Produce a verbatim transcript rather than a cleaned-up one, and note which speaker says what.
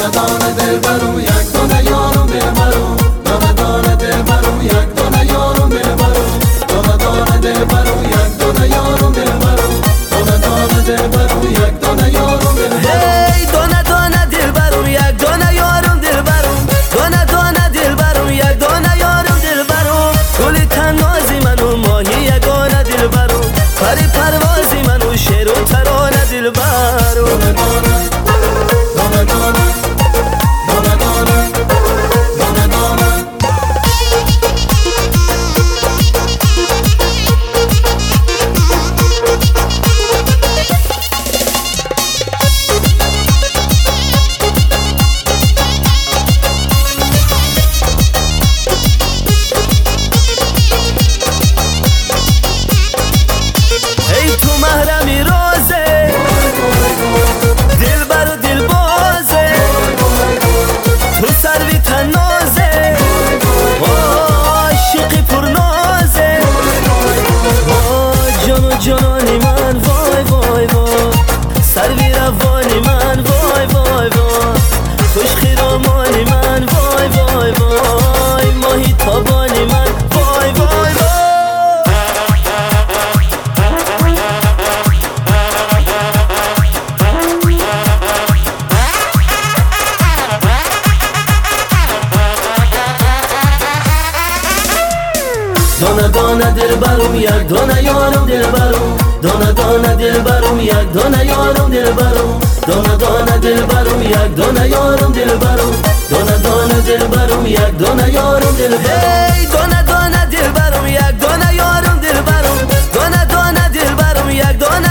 Speaker 1: دانه دانه دلبرم یک دانه یارم دلبرم دانه دانه دلبرم یک دانه یارم دلبرم دانه دانه دلبرم یک دانه یارم دلبرم دانه دانه دلبرم یک دانه یارم دلبرم
Speaker 2: هی دانه دانه دلبرم یک دانه یارم دلبرم دانه دانه دلبرم یک دانه یارم دلبرم گلی تنازی منو ماهی یگانه دلبرم پری پروازی منو شعر و ترانه دلبرم
Speaker 1: دانه دانه دانه دانه دانه دانه دانه دانه
Speaker 2: ای تو محرمی روزه دلبر و دلبازه تو سروی تنازه عاشقی پرنازه جان و جانانی من وای وای وای سروی روانی من وای وای وای خوش خیرامانی من وای وای وای ماهی تابانی من وای وای وای دانه دانه دلبرم یک دانه یارم دلبرم دانه دانه دلبرم یک دانه یارم دلبرم دانه دانه دلبرم یک دانه یارم دلبرم دانه دانه دلبرم یک دانه یارم دلبرم هی دانه دانه دلبرم یک دانه یارم دلبرم دانه دانه دلبرم یک دانه